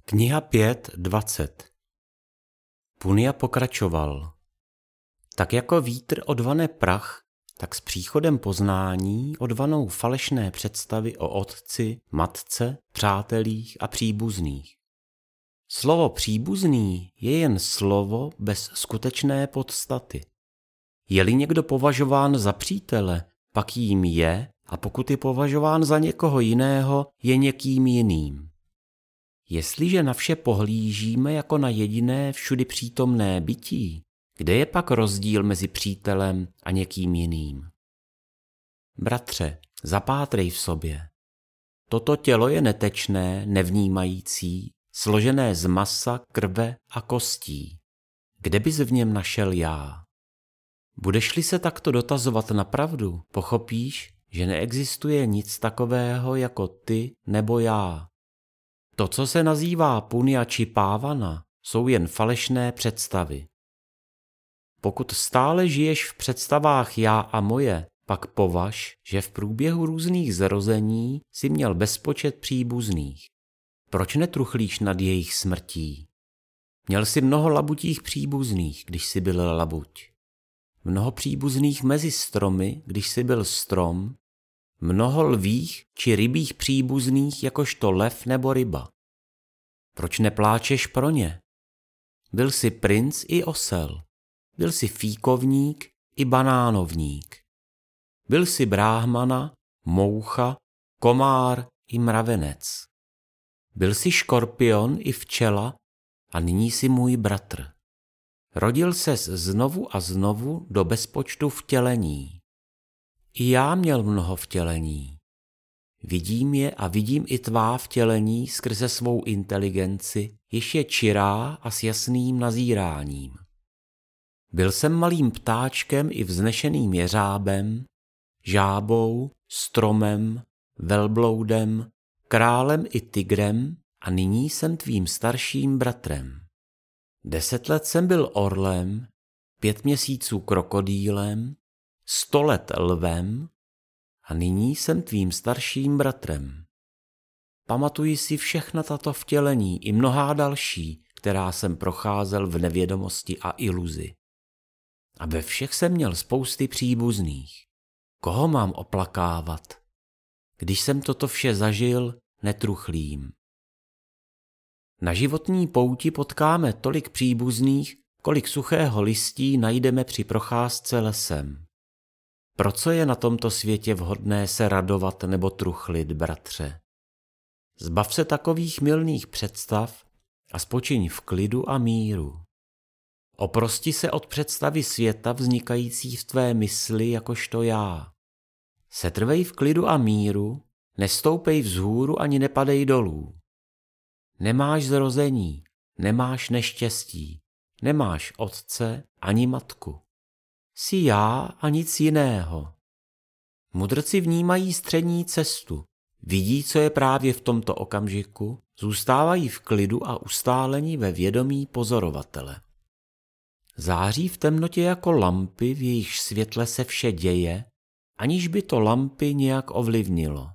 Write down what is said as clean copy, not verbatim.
Kniha 5.20. Punja pokračoval. Tak jako vítr odvane prach, tak s příchodem poznání odvanou falešné představy o otci, matce, přátelích a příbuzných. Slovo příbuzný je jen slovo bez skutečné podstaty. Je-li někdo považován za přítele, pak jím je, a pokud je považován za někoho jiného, je někým jiným. Jestliže na vše pohlížíme jako na jediné všudy přítomné bytí, kde je pak rozdíl mezi přítelem a někým jiným? Bratře, zapátrej v sobě. Toto tělo je netečné, nevnímající, složené z masa, krve a kostí. Kde bys v něm našel já? Budeš-li se takto dotazovat na pravdu, pochopíš, že neexistuje nic takového jako ty nebo já. To, co se nazývá punja či pávana, jsou jen falešné představy. Pokud stále žiješ v představách já a moje, pak považ, že v průběhu různých zrození si měl bezpočet příbuzných. Proč netruchlíš nad jejich smrtí? Měl jsi mnoho labutích příbuzných, když jsi byl labuť. Mnoho příbuzných mezi stromy, když jsi byl strom. Mnoho lvých či rybích příbuzných jakožto lev nebo ryba. Proč nepláčeš pro ně? Byl jsi princ i osel. Byl jsi fíkovník i banánovník. Byl jsi bráhmana, moucha, komár i mravenec. Byl jsi škorpion i včela a nyní jsi můj bratr. Rodil ses znovu a znovu do bezpočtu vtělení. I já měl mnoho vtělení. Vidím je a vidím i tvá vtělení skrze svou inteligenci, jež je čirá a s jasným nazíráním. Byl jsem malým ptáčkem i vznešeným jeřábem, žábou, stromem, velbloudem, králem i tigrem a nyní jsem tvým starším bratrem. 10 let jsem byl orlem, 5 měsíců krokodýlem, 100 let lvem a nyní jsem tvým starším bratrem. Pamatuji si všechna tato vtělení i mnohá další, která jsem procházel v nevědomosti a iluzi. A ve všech jsem měl spousty příbuzných. Koho mám oplakávat? Když jsem toto vše zažil, netruchlím. Na životní pouti potkáme tolik příbuzných, kolik suchého listí najdeme při procházce lesem. Pro co je na tomto světě vhodné se radovat nebo truchlit, bratře? Zbav se takových mylných představ a spočiň v klidu a míru. Oprosti se od představy světa vznikající v tvé mysli jakožto já. Setrvej v klidu a míru, nestoupej vzhůru ani nepadej dolů. Nemáš zrození, nemáš neštěstí, nemáš otce ani matku. Jsi já a nic jiného. Mudrci vnímají střední cestu, vidí, co je právě v tomto okamžiku, zůstávají v klidu a ustálení ve vědomí pozorovatele. Září v temnotě jako lampy, v jejich světle se vše děje, aniž by to lampy nějak ovlivnilo.